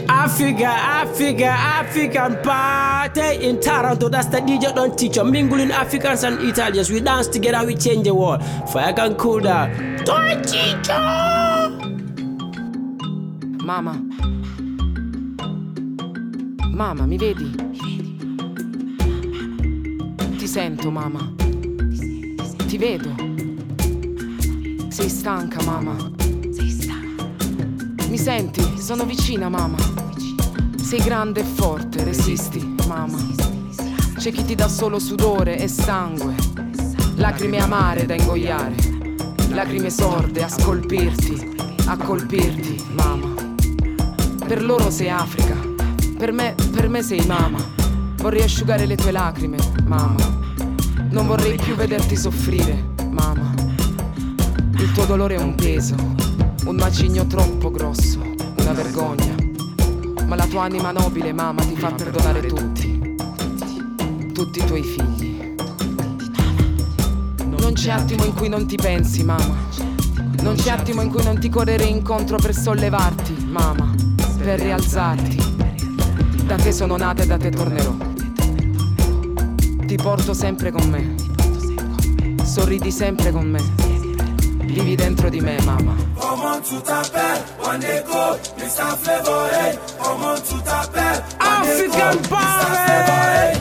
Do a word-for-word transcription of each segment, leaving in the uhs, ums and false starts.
Africa, Africa, African party in Toronto. That's the D J don't teach you. Mingling Africans and Italians. We dance together, we change the world. Fire can cool down. Don't teach you. Mamma. Mamma, mi vedi? Ti sento, mamma. Ti vedo. Sei stanca, mamma. Mi senti? Sono vicina, mamma. Sei grande e forte, resisti, mamma. C'è chi ti dà solo sudore e sangue, lacrime amare da ingoiare, lacrime sorde a scolpirti, a colpirti, mamma. Per loro sei Africa, per me, per me sei mamma. Vorrei asciugare le tue lacrime, mamma. Non vorrei più vederti soffrire, mamma. Il tuo dolore è un peso, un macigno troppo grosso, una vergogna. Ma la tua anima nobile, mamma, ti fa perdonare tutti, tutti i tuoi figli. Non c'è attimo in cui non ti pensi, mamma. Non c'è attimo in cui non ti correrei incontro per sollevarti, mamma, per rialzarti. Da te sono nata e da te tornerò. Ti porto sempre con me. Sorridi sempre con me. Vivi dentro di me, mamma. Comment tu t'appelles? One day go, mister Flavor, hey. Comment tu t'appelles? African party.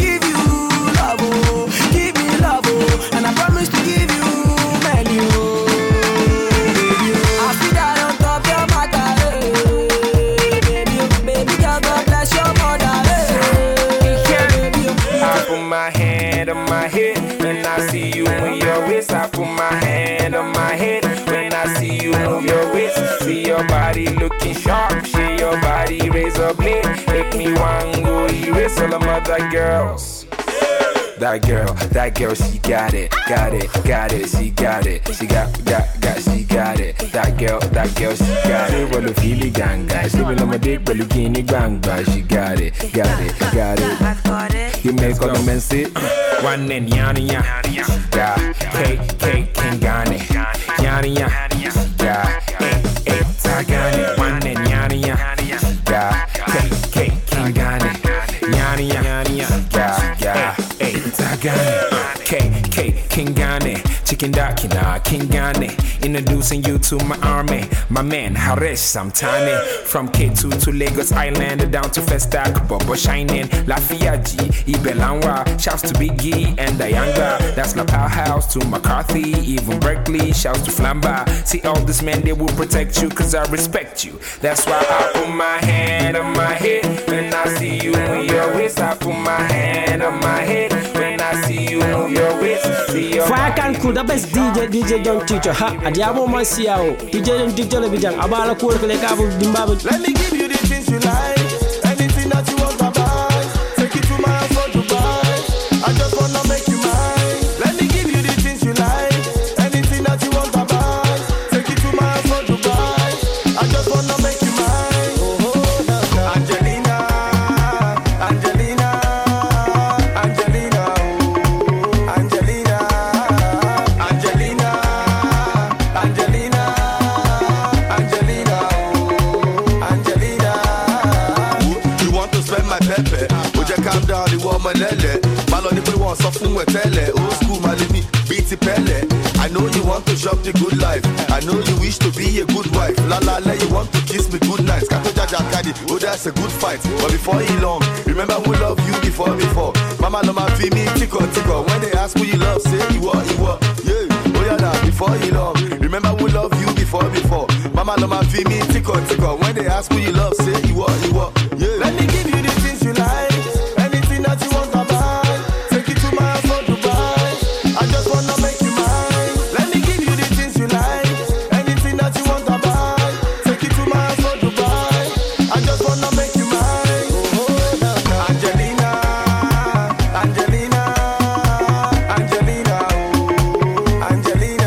Give me love, oh, and I promise to give you many, oh. looking sharp. Shake your body, razor blade. Make me want go erase all the other girls. That girl, that girl, she got it, got it, got it, she got it, she got, got, got, she got it. That girl, that girl, she got it. Well, if you ganga, she will my dick, but look in the ganga, she got it, got it, got it. You make all the men sit. One and yana yana, she got cake, cake, king gane. Yana yana, she got eight, eight, tagane. One and yana yana, she got cake, cake, king gane. Yana yana, she got, got. Tagane, K, K, King Gane, Chicken Dakina, King Gane, introducing you to my army, my man Haresh Samtane, from K two to Lagos Island, down to Festac, Bobo Shining, Lafiaji, Ibelanwa, shouts to Biggie and Dianga, that's La Powerhouse to McCarthy, even Berkeley, shouts to Flamba, see all these men, they will protect you, cause I respect you, that's why I put my hand on my head, when I see you in your waist, I put my hand on my head, when I see you move your waist, see your Fire can cool the best D J, D J John Teacher, ha, Adiabo Masiao, D J John Teacher, Lebijang, Abala Cool, Lekabu, Dimbabu. Let me give you the things you like, anything that you want to buy. Take it to my house for Dubai. I just wanna make you mine. Let me give you the things you like, anything that you want to buy. Take it to my house for Dubai. I just wanna make you mine. Oh, oh, no, no. Angelina, Angelina, Angelina, oh, Angelina, Angelina, Angelina, Angelina, oh, Angelina. You want to spend my pepe? Would you calm down? You want my lele? Maloni we want something with tele. Old school malini, beat pele. I know you want to shop the good life. I know you wish to be a good wife. La la la, you want to kiss me good nights. Kato jaja kadi, oh that's a good fight. But before you long, remember who loved you before before. Mama no ma fi me tico tico. When they ask who you love, say you are, you are. Yeah, oh yeah nah, before you long. Remember who loved you before before. Mama no ma fi me tico tico. When they ask who you love, say you are, you are. Yeah. Let me give you the things you like, anything that you want to buy. Take it to my house for Dubai. I just wanna make you mine. Let me give you the things you like, anything that you want to buy. Take it to my house for Dubai. I just wanna make you mine. Oh, oh, no, no. Angelina, Angelina, Angelina, oh, Angelina,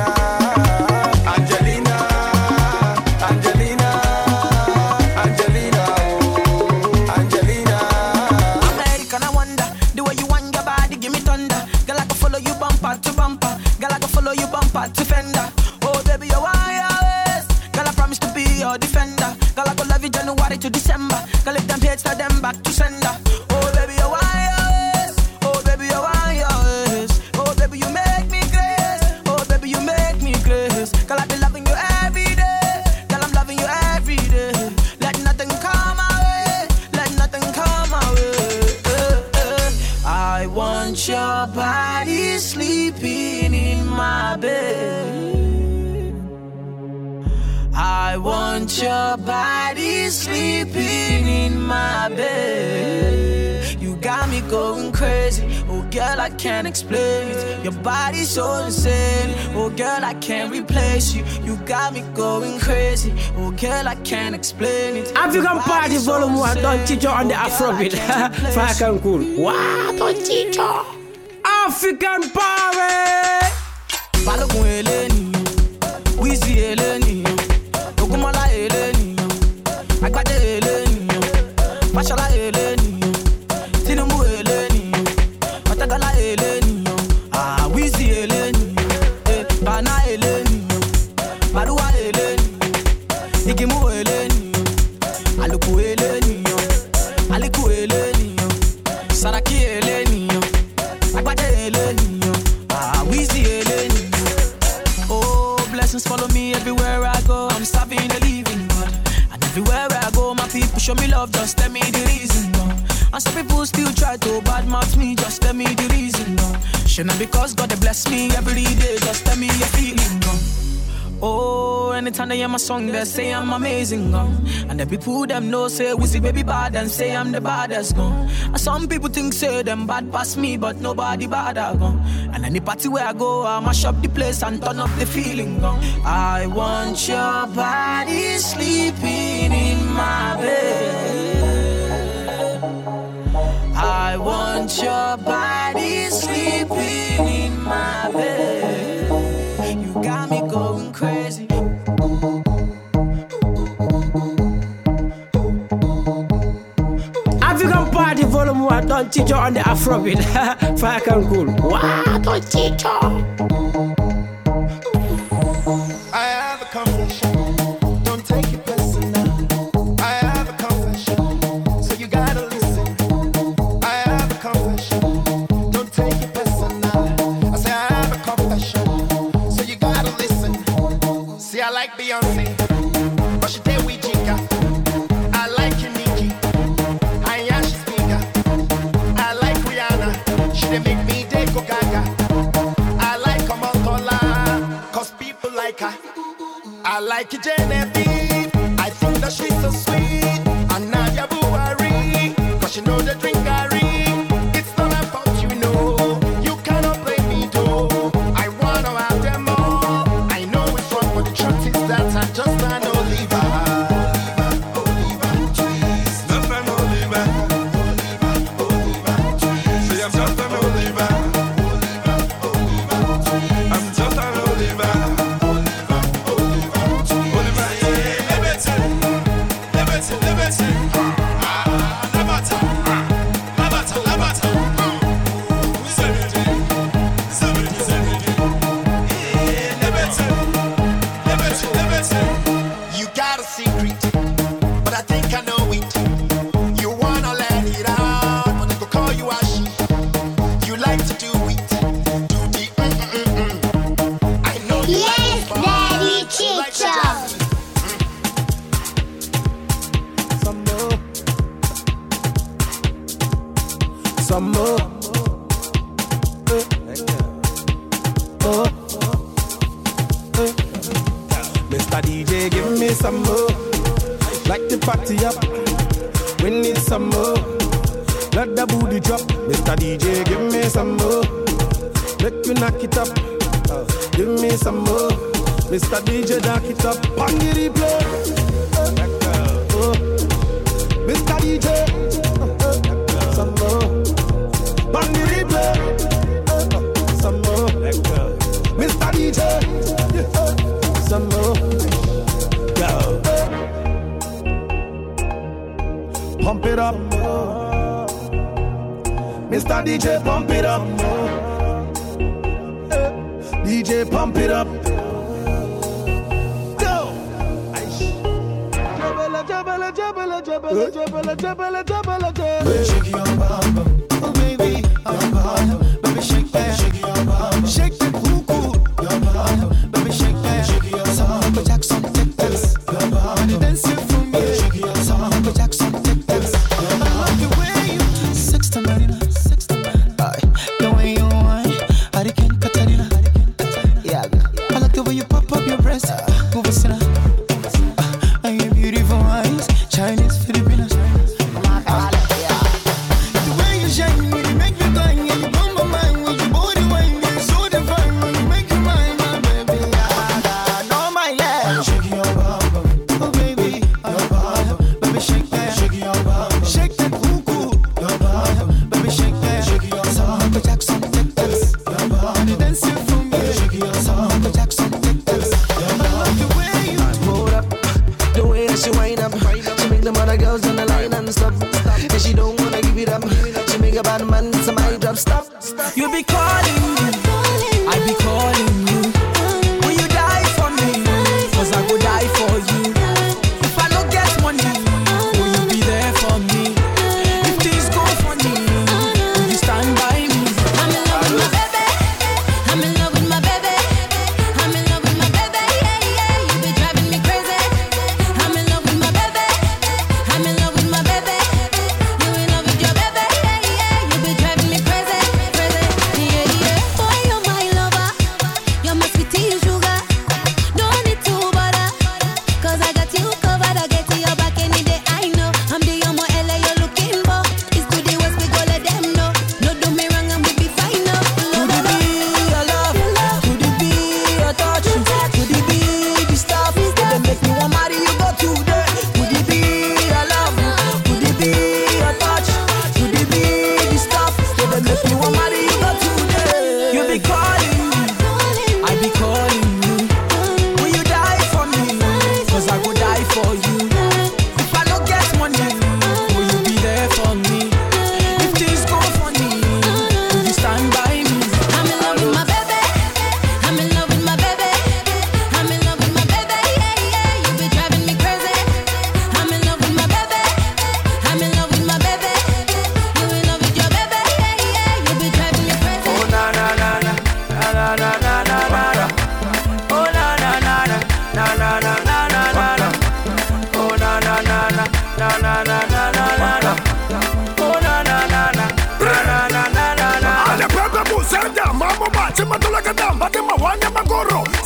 Angelina, Angelina, Angelina, oh, Angelina. American, I wonder the way you want your body, give me thunder. Girl, I can follow you bumper to bumper. Girl, I can follow you bumper to fender. Oh, baby, you want your waist. Girl, I promise to be your defender. Girl, I go love you January to December. Girl, if them hate, tell them back to sender. Oh, baby, you want your waist. Oh, baby, you want your waist. Oh, baby, you make me grace. Oh, baby, you make me grace. Girl, I be loving you every day. Girl, I'm loving you every day. Let nothing come my way. Let nothing come my way. Uh, uh. I want your body sleeping in my bed. I want your body sleeping in my bed. You got me going crazy. Oh girl, I can't explain it. Your body's so insane. Oh girl, I can't replace you. You got me going crazy. Oh girl, I can't explain it. African Party Volume one, Don Teacher on the Afrobeat. Fire can cool. What? Don Teacher. African Party. Balogun eleni, Wizzy eleni, Ogunmola eleni, Agbade eleni, Fashola eleni, Tinubu eleni, Otagala eleni, ah Wizzy eleni, eh, Bana eleni, Maruwa eleni, Igimu eleni, Aluku eleni, Aliku eleni, Saraki eleni, Agbade eleni, ah Wizzy eleni. Oh, blessings follow me everywhere I go. I'm serving the living God, and everywhere I go, my people show me love. Just tell me the reason, no. And some people still try to badmouth me. Just tell me the reason, no. Shouldn't because God bless me every day. Just tell me your feeling, no. Oh, anytime they hear my song, they say I'm amazing, gone. And the people them know say Wizzy baby bad and say I'm the baddest, gone. And some people think say them bad past me, but nobody bad, gone. And any party where I go, I mash up the place and turn up the feeling, gone. I want your body sleeping in my bed. I want your body sleeping in my bed. You got me going crazy. African Party Volume one, Don Chicho on the Afrobeat. Fire can cool. Wow, Don Chicho. I have a confession. Don't take it personal. I have a confession. So you gotta listen. I have a confession. Don't take it personal. I say I have a confession. So you gotta listen. See, I like Beyonce, but she did we Jika. I like Nicki, I am she speaker. I like Rihanna, she dey make me dey go gaga. I like Omotola, cause people like her. I like Genevieve, I think that she's so sweet. And Nadia Buhari, cause she know the drink Gary. It's not about you know, you cannot play me though. I wanna have them all. I know it's wrong, but the truth is that I'm just an Oliver. Oliver, trees. Just an Oliver. Oliver, trees. See, I'm just an Oliver. I'm just an Oliver. Oliver, yeah. Liberty, liberty, liberty. Ah, Labata, Labata, Labata. Seventy, seventy, seventy. Yeah, liberty, liberty, liberty. You got a secret, but I think I know it. You wanna let it out, but they go call you a she. You like to do it, do the mm mm mm mm. I know you Yes, like to Daddy fuck. You like to Chicho. dance. Some more. Some more. Eh. Oh. Eh. Mister D J, give me some more. Like the party up. We need some more. Let the booty drop. Mister D J, give me some more. Make you knock it up. Uh, give me some more. Mister D J, knock it up. On the replay. Oh. Mister D J, some more. On the replay, some more. Mister D J, some more. Go. Pump it up, Mister D J, pump it up. D J, pump it up. Go. Jabala, jabala, jabala, jabala, jabala, jabala, jabala. Shake your bum, oh baby, your bum, baby shake that, shake your bum, shake that cuckoo, your bum, baby shake that, shake your bum, Michael Jackson take this, your bum, and dancing for me, shake your bum, Michael Jackson take this. I love the way you six to Marina, six to Marina, the way you whine, Hurricane Katarina, yeah, I like the way you pop up your breast, move a sinner. And your beautiful eyes, Chinese, Filipinas. The way you shine, you make me blind, and you blow my mind with your body wine. You're so divine when you make you mine, my baby. I know my love. Shake your bum, oh baby, your bum, baby shake that, shake your bum, shake that cuckoo, your bum, baby shake that, shake your bum. Michael Jackson take this, your bum, and you dancing for me, shake your bum. Michael Jackson take this. I love the way you Hold up, the way that she wind up, she make them other girls on the line and stop. And she don't wanna give it up, she make a bad man some eye drop. Stop. You be calling me, I be calling you. Will you die for me? Cause I go die for you. If I don't get money, will you be there for me? If things go funny, will you stand by me? I'm in love with my baby. I'm in love with my baby. I'm in love with my baby. Yeah, yeah. You be driving me crazy. I'm in love with my baby. I'm in love with my baby. You in love with your baby. Yeah, yeah. You be driving me crazy, crazy. Yeah,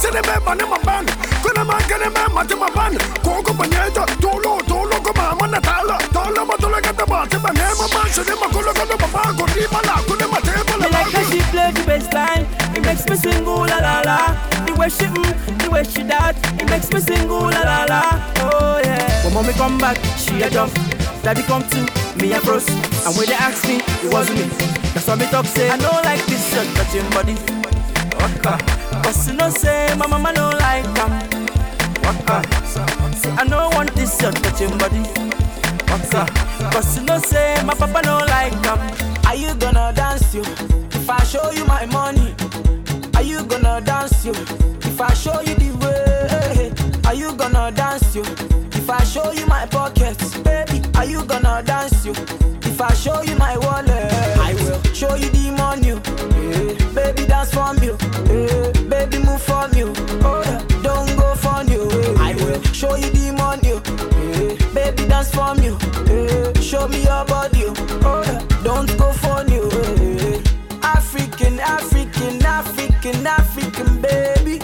sene me mane mamban. Kuna mangene me mate mamban. Koko panyeta, tolo, tolo kama mana tala. Tala matula kata bate bane mamban. Sene makula kata papa kodi mala kune mate mala. Me like how she play the bass line. It makes me sing ooh la la la. The way she mm, the way she that. It makes me sing ooh la la la. Oh yeah. When mommy come back, she a jump. Daddy come to me a froze. And when they ask me, it wasn't me. That's why me talk say I don't like this shirt touching body. Waka. Cause you know say my mama don't like them. Waka. Say I don't want this shirt touching body. Waka. Cause you know say my papa don't like them. Are you gonna dance you? If I show you my money. Are you gonna dance you? If I show you the way. Are you gonna dance you? If I show you my pockets, baby, are you gonna dance you? If I show you my wallet, I will show you the money. Yeah. Baby, dance for me. Yeah. Baby, move for me. Oh, yeah. Don't go for you. Yeah. I will show you the money. Yeah. Baby, dance for me. Yeah. Show me your body. Oh, yeah. Don't go for you. Yeah. African, African, African, African, baby.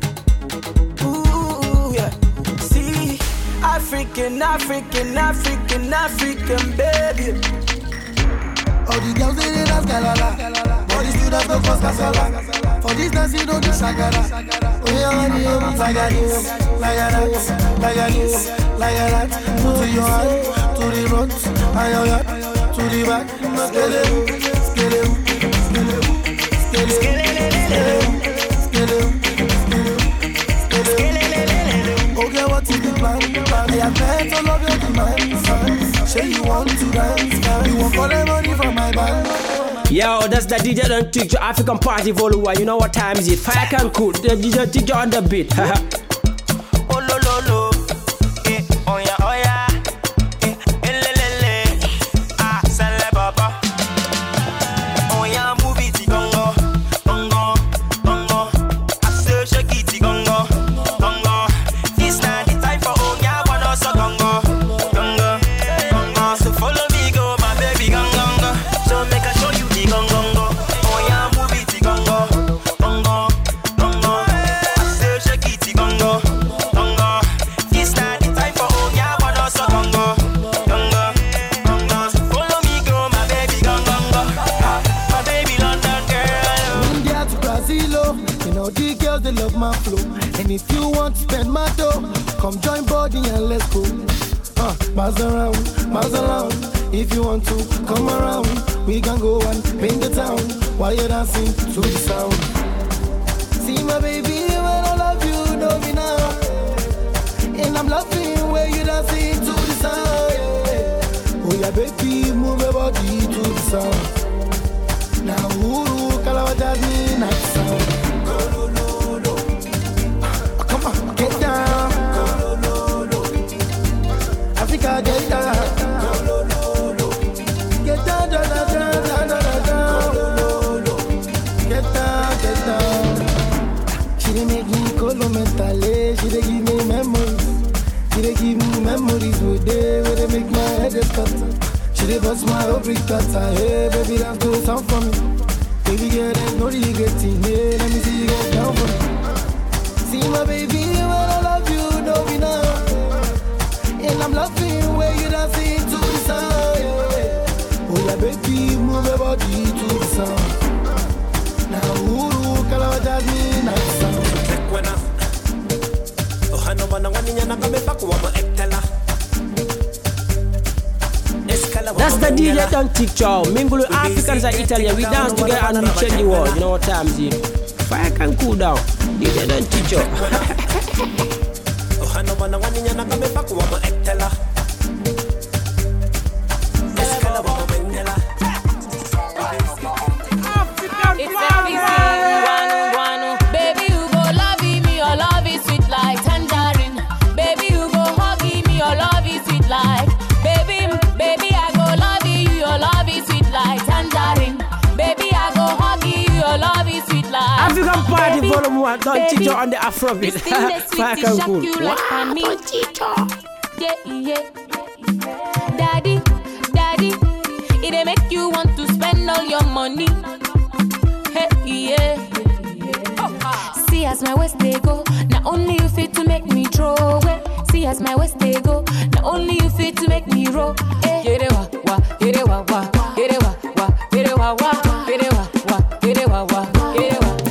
African, African, African, African, baby. All the girls they dey dance galala, but the students no cause casala. For this dance you don't do shakara. Oh yeah, honey, like a this, like a that, like a this, like a that. To your hand, to the front, and your hand, to the back. Skele, skele, skele, skele, skele, skele, skele. Okay, what is the plan? I am meant to love your demands. Say you want to dance, you want all the money from my band. Yo, that's the D J Don't Teach You African Party Volume one. You know what time is it? Fire can cool. The D J Teach You on the beat. Oh lo lo lo, eh oh yeah oh yeah, eh le le le, ah sale baba. Oh yeah, move it gongo, gongo, gongo. I say shake it gongo, gongo. This not the time for oh yeah, wanna also gongo, gongo, gongo. So follow me go, my baby gongo, gongo. So make I show you the gongo, gongo. Oh yeah, move it gongo, gongo, gongo. I say shake it gongo, gongo. This not the time for oh yeah, wanna also gongo, gongo, gongo. So follow me go, my baby gongo, gongo. My baby London girl. India to Brazil, oh. You know the girls they love my flow. And if you want to spend my dough, come join body and let's go. Uh, miles around, miles around. If you want to come around, we can go and paint the town while you're dancing to the sound. See my baby, when I love you, know me now. And I'm loving where you dancing to the sound. Yeah. Oh yeah, baby, move your body to the sound. Now, ooh, Kalawajaz me night sound. Come on, get down. Africa, get down. Get down, down, down, down, down, down, down. Get down, get down. She dey make me colo mentally. She dey give me memories. She dey give me memories with day where they make my head scatter. She dey bust my whole brick cutter. Hey, baby, dance to the sound for me. Baby girl, there's no regretting. Hey, let me see you get down for me. See my baby, when I love you, know me now. And I'm loving where you dancing to the sound. Yeah. Oh yeah, baby, move your body to the sound. Now, ooh, Kalawajaz me night sound. Ohano bana waninya na kame paku wa ektela. That's the D J Don't Teach You. Mingle Africans and Italian. We dance together and we change the world. You know what time is it? Fire can cool down. D J Don't Teach You. Ohano bana waninya na kame paku wa ektela. Eskala wa mengela. It's everything, one, one. Baby, you go love me, your love is sweet like tangerine. Baby, you go hug me, your love is sweet like. Baby, baby, I go love you, your love is sweet like tangerine. Baby, I go hug you, your love is sweet like. African Party Baby, Volume one. Don't baby, Teach You on the Afrobeat. this thing that's sweet, Fire it can shock cool. you like Wow, honey. Don't Teach You. Yeah, yeah. Daddy, daddy, it dey make you want to spend all your money. Hey, yeah. See, I as my waist they go. Not only you fit to make me throw away. See as my waist they go. Not only you fit to make me roll. Eh. Get it wa wa, get it wa wa, get it wa wa, get it wa wa, get it wa wa, get it wa wa, get it wa wa.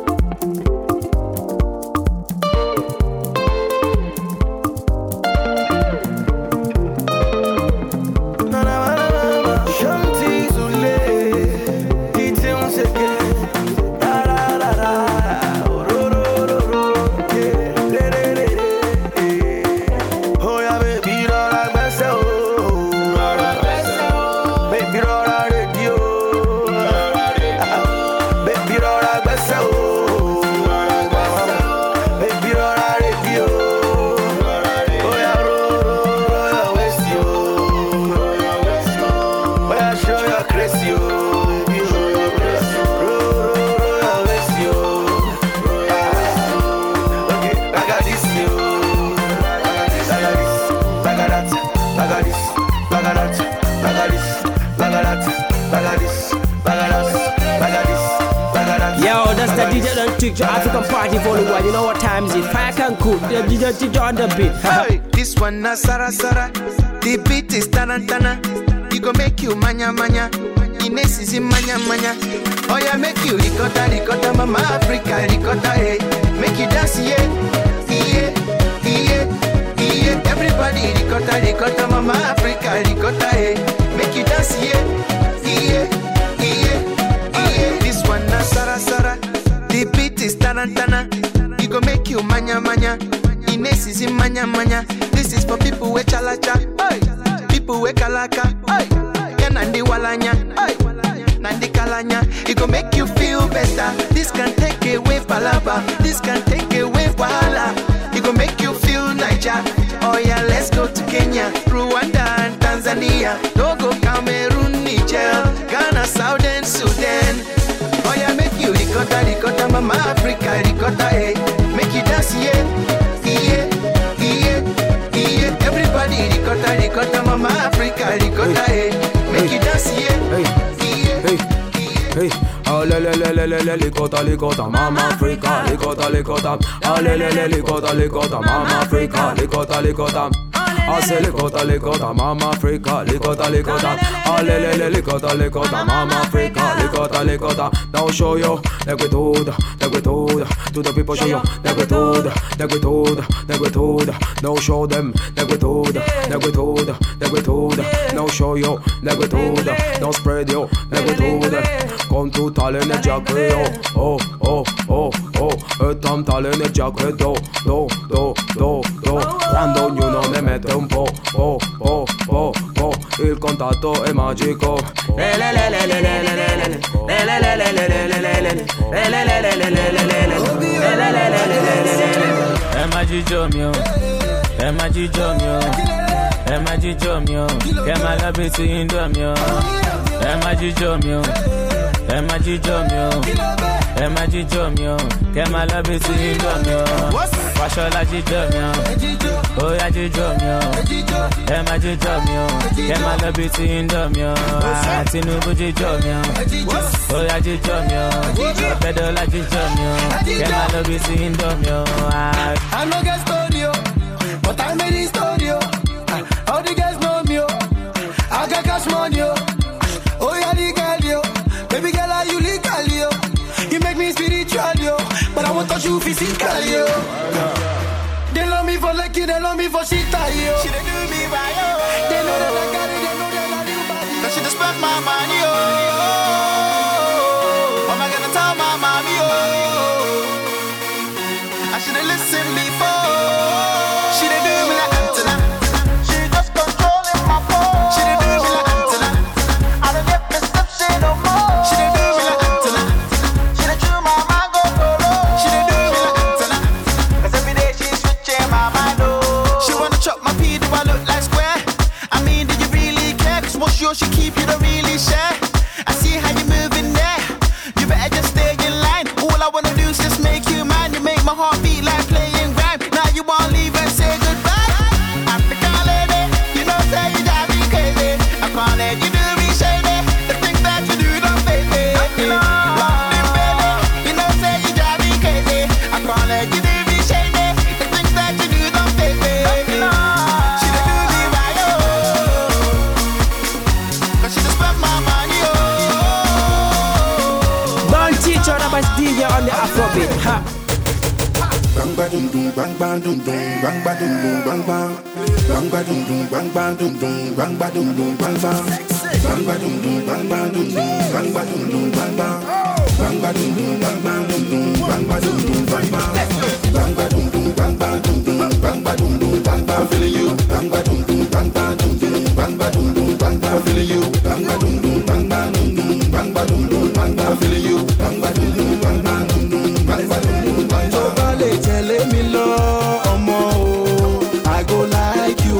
D J don't teach your African party volume one. You know what time is it? Fire can cook. The D J teach you on the beat. Hey, this one na Sara Sara. The beat is tarantana. It go make you manya manya. Ines is in manya manya. Oh yeah, make you ricotta ricotta, mama Africa ricotta. Hey, make you dance yeah, yeah, yeah, yeah. Everybody ricotta ricotta, mama Africa ricotta. Hey, make you dance yeah, yeah, yeah, yeah. This one na Sara Sara. The beat is tarantana. It go make you manya manya. Ines is in manya manya. This is for people with chalacha, hey. People with kalaka, hey. Yeah, nandi walanya, hey. Nandi kalanya. It go make you feel better. This can take away palaba. This can take away wahala. It go make you feel Niger. Oh yeah, let's go to Kenya, Rwanda and Tanzania. Togo, Cameroon, Niger, Ghana, Southern Sudan. Oh yeah, make you ricotta, ricotta, mama Africa, ricotta, hey. Make you dance, yeah, yeah, yeah, yeah. Everybody ricotta, ricotta, mama Africa, ricotta, hey. Make you dance, yeah, yeah, hey, hey. Oh le le le le le le ricotta, ricotta, mama Africa, ricotta, ricotta. Oh le le le ricotta, ricotta, mama Africa, ricotta, ricotta. I say ricotta, ricotta, mama Africa, ricotta, ricotta. Oh le le le ricotta, ricotta, mama Africa, ricotta, ricotta. Now show you like we told, like we told. To the people show you like we told, like we told, like we told. Now show them like we told, like we told, like we told. Now show you like we told. Now spread you like we told. Come to talen e giacche, oh, oh, oh, oh, oh. E tam talen e giacche, do, do, do, do, do. Quando ognuno ne mette un po', oh, oh, oh, oh. Il contatto è magico. È magico mio, è magico mio, è magico mio, che malabiti in mio, è magico mio, è magico mio, è magico mio, che malabiti in mio, faccio la gigio mio, oh ya gigio mio, è magico mio, che malabiti in mio, Tinubu gigio mio, oh ya gigio mio, pedo la gigio mio, che malabiti in mio. I no get studio, but I made it studio. All the guys know me, I got cash money. Oh yeah, the girl yo, baby girl, are you legal yo? You make me spiritual yo, but I won't touch you physical yo. They love me for lucky, they love me for shit yo. She dey do me right yo. They know that I got it, they know that I do bad. Cause she just spent my money yo. What am I gonna tell my mommy yo? I should've listened before. She dey do me like antenna. She just controlling my phone. She dey do me like antenna. I don't get perception no more. She dey do me like antenna. She dey chew my mind go solo. She dey do me like antenna. Cause every day she switching my mind oh. She wanna chop my pee, do I look like square? I mean, do you really care? Cause what's yours she keep, you don't really share. bang ba dum dum, bang bang dum dum, bang ba dum dum, bang bang, bang ba dum dum, bang bang dum dum, bang ba dum dum, bang bang, bang ba dum dum, bang bang dum dum, bang ba dum dum, bang bang, bang ba dum dum, bang bang dum dum, bang ba dum dum, bang bang, bang ba dum dum, bang bang dum dum, bang ba dum dum, bang bang, I'm feeling you, bang ba dum dum, bang bang dum dum, bang ba dum dum, bang bang, I'm feeling you, bang ba dum dum, bang bang dum dum, bang ba dum dum, bang bang, I'm feeling you, bang ba dum dum, bang bang dum dum, bang ba dum dum, bang bang. Tó bá lè tẹ̀lé mi lọ, ọmọ o, I go like you,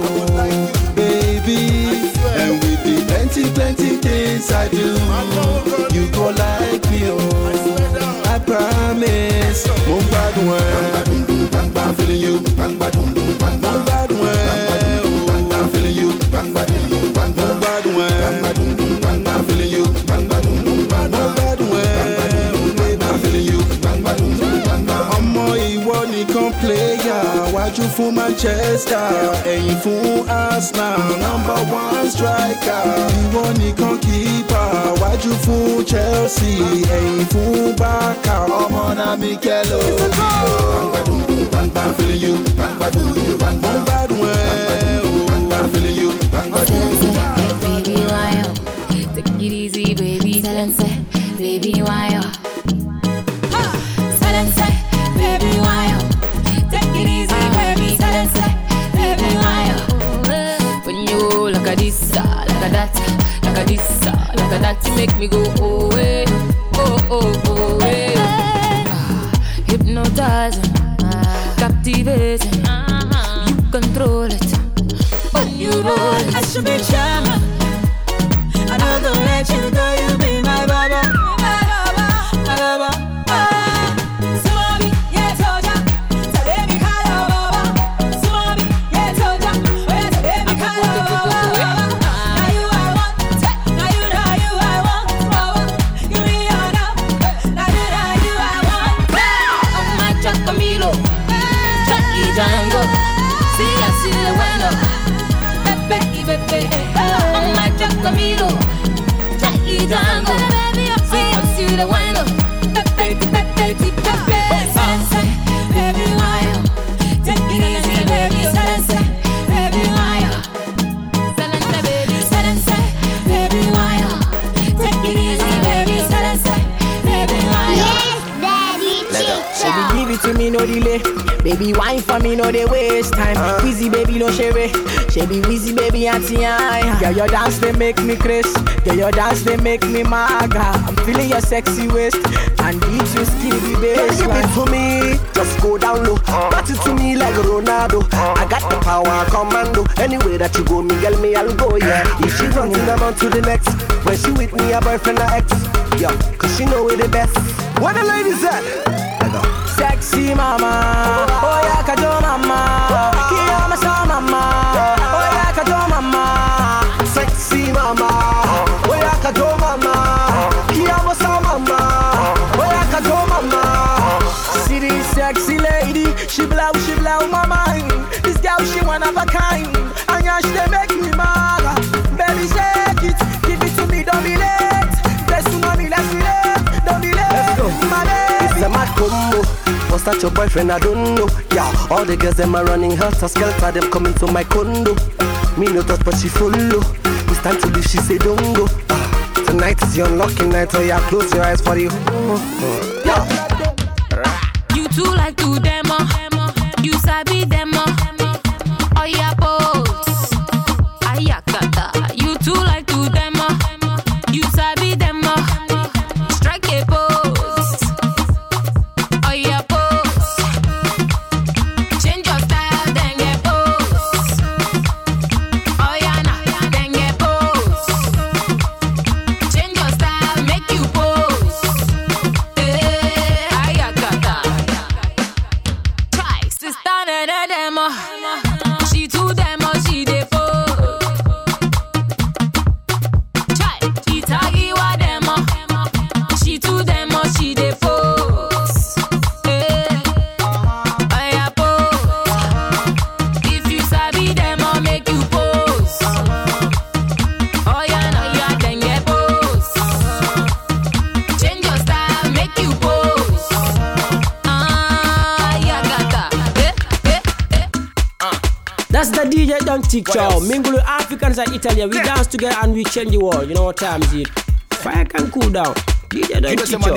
baby. And with the plenty, plenty things I do, you go like me, oh, I promise. Mo ń gbádùn ẹ. I'm feeling you, bang ba dum dum, bang bang. Mo ń gbádùn ẹ. I'm feeling you, bang ba dum dum, bang bang. Mo ń gbádùn ẹ. Bang ba dum dum, bang bang. I'm feeling you, bang ba dum dum, bang bang. Mo ń gbádùn ẹ. I'm feeling you, bang ba dum dum, bang bang. Ọmọ ìwọ nìkan player, wájú fún Manchester, ẹ̀yìn fún Arsenal, number one striker. Ìwọ nìkan keeper, wájú fún Chelsea, ẹ̀yìn fún Barca, ọmọ náà Mikel Obi. Bang ba dum dum, bang bang. I'm feeling you, bang ba dum dum, bang bang. Mo ń gbádùn ẹ. I'm feeling you, bang ba dum dum. Baby, why up? Take it easy, baby. Silence, baby, why up? Silence, baby, why up? Take it easy, baby. Silence, baby, why up? When you look at this, look at that, look at this, look at that, you make me go away, oh oh oh away. Hypnotizing, captivating, you control it. When you roll it, I should be charming. I know don't let you go, you be my baba, my baba, my baba. Somebody, yeah, told ya, tell me call you baba. Somebody, yeah, told ya, oh yeah, tell me call you baba. Now you I want, now you know you I want, baba. You me on up, now you know you I want. Oh my Jack Camilo, Jackie Django, see I see the window. Baby, baby, oh my Jack Camilo, Jackie Django, see I see the window. Baby, baby, baby, silence, baby, why you? Take it easy, baby, silence, baby, why you? Silence, baby, silence, baby, why you? Take it easy, baby, silence, baby, why you? Yes, daddy, Baby, give it to me, no delay. Baby, wine for me, no they waste time. Uh. Wheezy, baby, no share. She be wheezy, baby, auntie, aye. Girl, your dance, they make me crazy. Girl, your dance, they make me maga. I'm feeling your sexy waist. And beat you skinny bass. Give it to me, just go down low. Pass it to me like Ronaldo. I got the power, commando. Anywhere that you go, me girl, me, I'll go, yeah. If she running, I'm on to the next. When she with me, a boyfriend, or ex. Yeah, cause she know we the best. Where the ladies at? Sexy mama, oh yeah, kajo mama, kiyama sa mama, oh yeah, kajo mama. Sexy mama, oh yeah, kajo mama, kiyama sa mama, oh yeah, kajo mama. See this sexy lady, she blow, she blow my mind. This girl, she one of a kind, and yeah, she dey make me mad. Baby, shake it, give it to me, don't be late. Let's do money, let's relate, don't be late. Let's go, my baby. It's a mad combo. Was that your boyfriend? I don't know. Yeah, all the girls them are running helter skelter. Them coming to my condo. Me no touch, but she follow. It's time to leave. She say don't go. Uh, tonight is your unlucky night. So yeah, close your eyes for you. Uh, yeah. You too like to demo. You sabi demo. Oh yeah, pose. Ayakata. You too like to demo. You sabi demo. Strike a pose. Oh yeah, pose. Change your style, then get pose. Oh yeah, nah, then get pose. Change your style, make you pose. Eh, ayakata. Try, sister, na na demo. She too demo, she dey pose. Try, she taggy wa demo. She too demo, she dey pose. Eh, oh yeah, pose. If you sabi demo, make you pose. Oh yeah, no, yeah, then get pose. Change your style, make you pose. Ah, That's the D J Don Ticho. Mingle with Africans and Italians. We dance together and we change the world. You know what time is it? Fire can cool down. D J Don Ticho.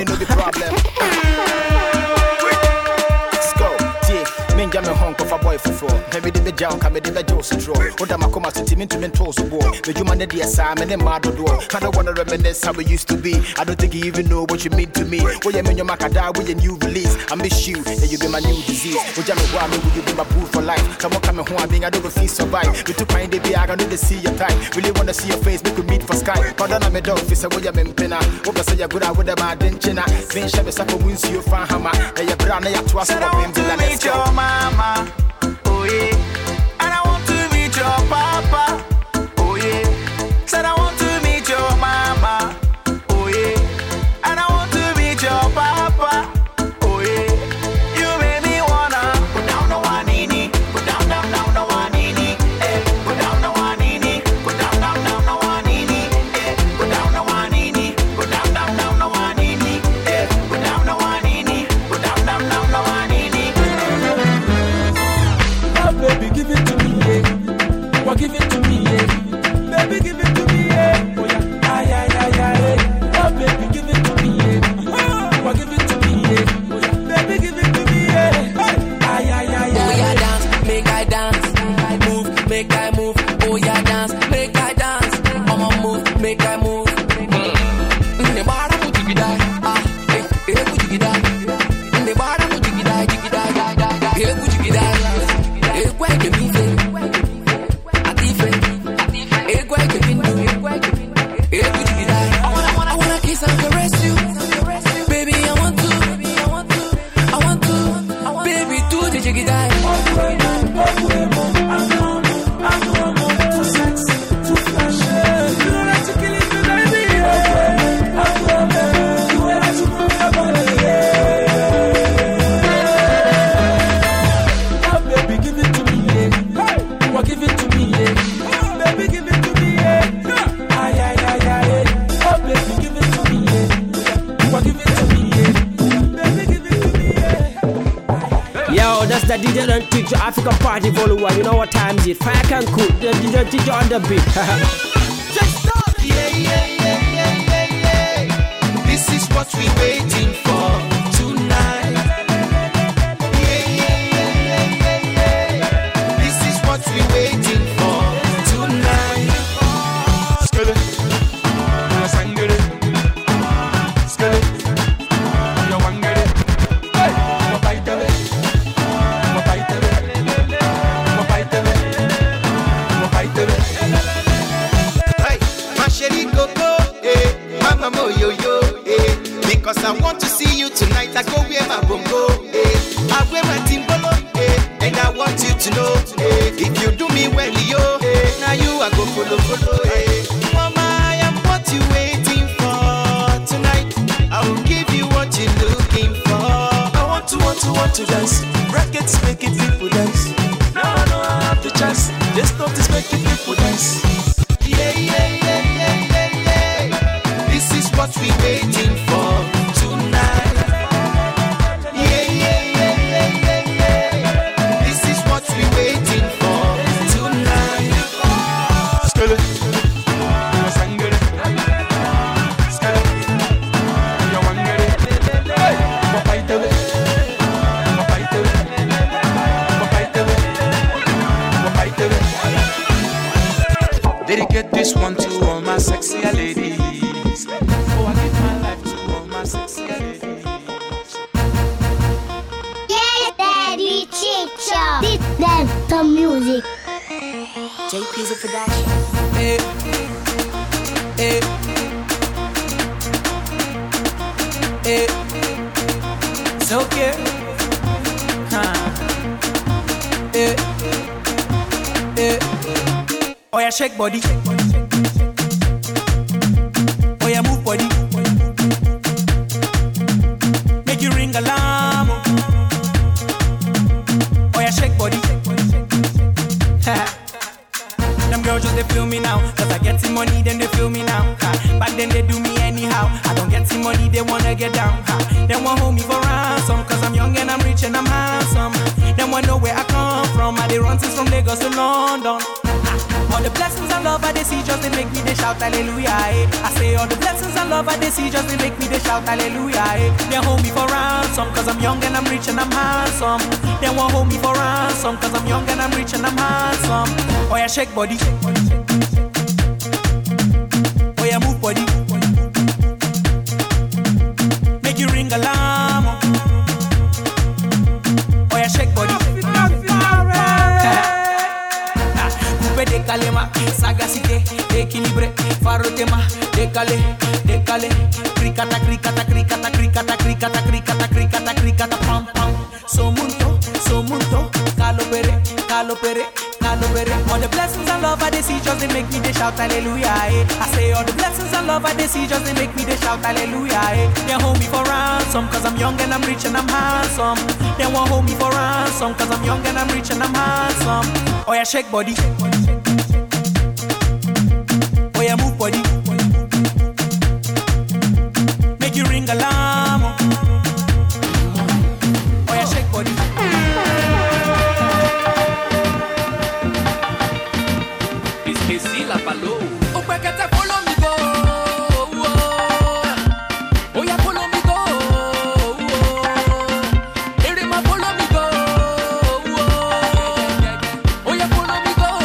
Minja me honk of a boy for four. Maybe the junk, I made the Joseph draw. What am I come to team into mentos war? The human the Sam and the mad door. I don't want to reminisce how we used to be. I don't think you even know what you mean to me. When you mean your macadam with a new release, I miss you, and you be my new disease. Would you know will you be my boo for life? Come on, come home, I mean, I don't feel survive. We took my baby, I don't need to see your time. Really want to see your face, make we meet for sky. But then I'm a dog, face away, I'm in pinna. Hope I say you're good out with the bad dinchina. Clean shabby, Sako wins you, fan hammer. And you're brown, and you're twice for him to let go. Mama, oh yeah, and I want to meet your papa, oh yeah. Said I want to meet your mama, oh yeah, and I want to meet your papa, oh yeah. You made me wanna put down the one knee, put down, down, down the one knee, eh. Put down the one knee, put down, down, down the one knee, eh. Put down the one knee, put down, down, down the one knee, eh. Put down the one knee, put down, down, down the one knee. Baby, give it to me, yeah. Well, give it to me, yeah. Baby, give it to me, yeah. Oh, yeah. Ay, ay, ay, ay, oh, baby, give it to me, yeah. Oh, well, give it to me, yeah. Oh, yeah. Baby, give it to me, yeah. Ay, ay, ay, ay. Oh, yeah, dance, make I dance. Move, make I move. Oh, yeah, dance, make I dance. I'ma move, make I move. Mm. Nebara mu jigida, ah, eh, eh, mu jigida. Nebara mu jigida, jigida, eh, mu jigida. I wanna kiss and caress you, baby. I want to, I want to, baby. Do the jiggy die. Too sexy, too flashy. You don't have to kill it, baby. You don't have to move your body. Oh, baby, give it to me, yeah. Well, give it to me, yeah. Baby, give it to me, yeah. Ay, ay, ay, ay. Oh, baby, give it to me, yeah. Well, give it to me, yeah. Baby, give it to me, yeah. Yo, that's the D J Don Ticho African Party Volume one. You know what time is it? Fire can cool. The D J Ticho on the beat. Just stop. Yeah, yeah, yeah, yeah, yeah, yeah. This is what we waiting for tonight. Yeah, yeah, yeah, yeah, yeah, yeah. This is what we waiting for tonight. Skele, sangere, skele, yo wangere, hey, mo paitele, mo paitele, mo paitele, mo paitele. Hey, my chérie Coco, eh, mama mo yo yo, eh. Because I want to see you tonight, I go wear my bongo, eh. I wear my timbolo, eh. And I want you to know, eh. If you do me well, yo, eh. Now you I go follow, follow, eh. Mama, I am what you waiting for tonight. I will give you what you're looking for. I want to, want to, want to dance. Brackets make it people dance. No, no, I have the chance. This note is making people dance. Yeah, yeah, yeah, yeah, yeah, yeah. This is what we waiting for tonight. Yeah, yeah, yeah, yeah, yeah, yeah. This is what we waiting for tonight. Skele, sangere, skele, yo wangere, hey, mo paitele, mo paitele, mo paitele, mo paitele. Dedicate this one to all my sexy ladies. Oh, I give my life to all my sexy ladies. Yeah, Daddy Chicho. This them the music. J P's a production. Hey, hey, hey. It's okay. Huh. Hey, hey. Oh yeah, shake body. Oh yeah, move body. Make you ring alarm. Oh yeah, shake body. Them girls just they feel me now. Cause I get some money, then they feel me now. Ha. Back then they do me anyhow. I don't get some money, they wanna get down. Ha. They want hold me for ransom. Cause I'm young and I'm rich and I'm handsome. They want know where I come from. I they run since from Lagos to London. All the blessings and love I they see just they make me they shout hallelujah. Eh. I say all the blessings and love I they see just they make me they shout hallelujah. Eh. They hold me for ransom cause I'm young and I'm rich and I'm handsome. They won't hold me for ransom cause I'm young and I'm rich and I'm handsome. Oh yeah, shake body. Oh yeah, move body. Make you ring alarm. Oh yeah, shake body. Décalema, sagacité, équilibré, farotema, décalé, décalé, cricata, cricata, cricata, cricata, cricata, cricata, cricata, cricata, pam, pam, somunto, somunto, calopere, calopere, calopere. All the blessings and love I they see just they make me they shout hallelujah. Eh. I say all the blessings and love I they see just they make me they shout hallelujah. Eh. They hold me for ransom cause I'm young and I'm rich and I'm handsome. They won't hold me for ransom cause I'm young and I'm rich and I'm handsome. Oh yeah, shake body. Oh yeah, move body. Make you ring alarm. Oh yeah, shake body. Esqueci la palou. O paquete follow me go. Oh yeah, follow me go. Erema follow me go. Oh yeah, follow me go.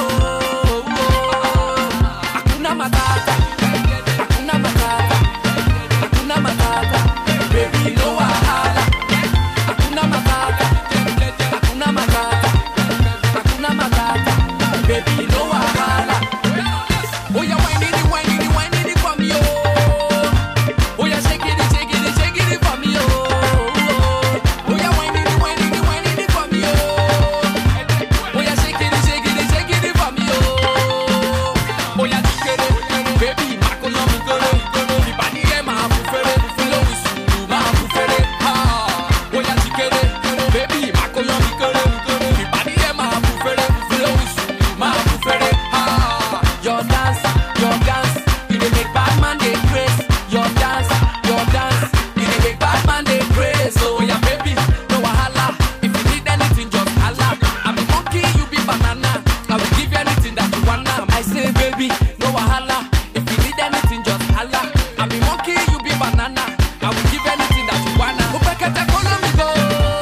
Hakuna matata, hakuna matata, hakuna matata, baby no wahala. Hakuna matata, hakuna matata, hakuna matata, baby no wahala. Oh yeah, whine it, whine it, whine it for me, oh. Oh yeah, shake it, shake it, shake it for me, oh. Oh yeah, whine it, whine it, whine it for me, oh. Oh yeah, shake it, shake it, shake it for me, oh. Oh yeah, tikere, baby, mako no mi kore, mi body e ma fufere, fufere wisu, ma fufere, ha. Oh yeah, tikere, baby, mako no mi kore, mi body e ma fufere, fufere wisu, ma fufere, ha. Your dance, your dance, you dey make bad man dey craze. Your dance, your dance, you dey make bad man dey craze. Oh yeah, baby, no wahala. If you need anything, just holla. I'm a monkey, you be banana. I will give you anything that you wanna. I say, baby, no wahala. If you need anything, just holla. I'm a monkey, you be banana. I will give you anything that you wanna. Go back and follow me go.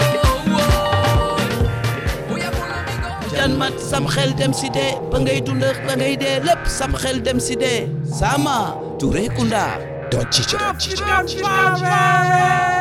Jan mat sam xel dem si dee ba ngay dund ba ngay dee lépp sam xel dem si dee Sama Touré Kunda. Don't teach it, don't teach it. African